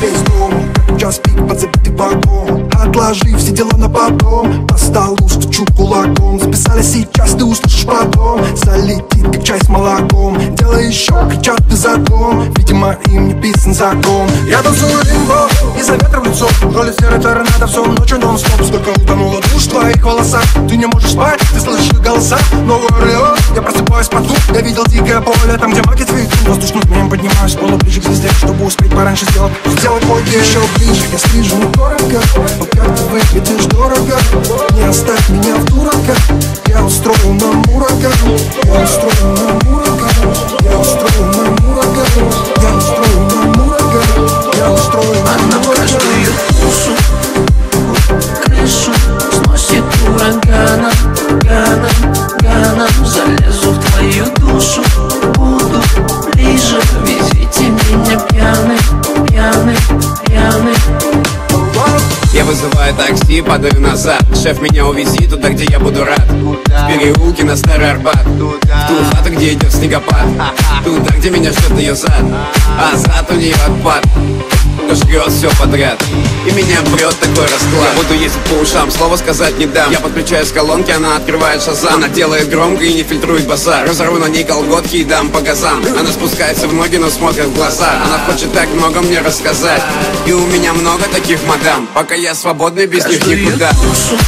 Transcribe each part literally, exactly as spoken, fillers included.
весь дом, как час пик под забитый вагон. Отложи все дела на потом, по столу стучу кулаком. Записали сейчас, ты услышишь потом. Залетит, как чай с молоком. Делай еще, кричат ты закон. Видимо, им не писан закон. Я танцую лимбо, из-за ветра в лицо. Роли серой торнадо, всю ночь нон-стоп. Сколько утонуло душ в твоих волосах. Ты не можешь спать, ты слышишь голоса. Новый Орлеон, я просыпаюсь под звук. Я видел дикое поле, там где маки цветут. Воздушным змеем поднимаюсь с пола ближе к звезде, чтобы успеть пораньше сделать, сделать мой день. Еще ближе, я слежу дорого. Пока ты выглядишь дорого, не оставь меня в дураках. Я устрою нам ураган. Я устрою нам ураган. Я устрою нам ураган. Я устрою нам ураган. Я устрою нам Она в каждую душу, крышу сносит ураганом, ганом, ганом. Залезу в твою душу, буду ближе. Везите меня пьяный, пьяный, пьяный. Я вызываю такси, падаю назад. Шеф, меня увези туда, где я буду рад. В переулке на Старый Арбат, в ту хату, где идет снегопад. Туда, где меня ждет ее зад, а зад у нее отпад. Кто жрет все подряд, и меня прет такой расклад. Я буду ездить по ушам, слова сказать не дам. Я подключаюсь к колонке, она открывает шазам. Она делает громко и не фильтрует базар. Разорву на ней колготки и дам по газам. Она спускается в ноги, но смотрит в глаза. Она хочет так много мне рассказать, и у меня много таких мадам. Пока я свободный, без них никуда. Душу,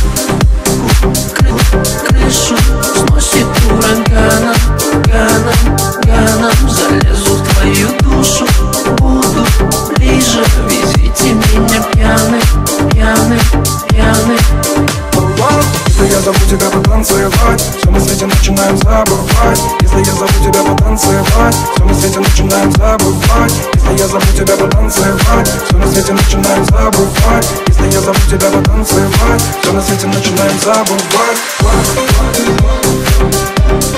крышу сносит ураганом, ганом, ганом. Залезу в твою душу, буду ближе. Везите меня пьяный, пьяный, пьяный. Если я зову тебя потанцевать, все на свете начинаем забывать. Если я зову тебя потанцевать, все на свете начинаем забывать. Если я зову тебя потанцевать, все на свете начинаем забывать. Если я зову тебя потанцевать, все на свете начинаем забывать.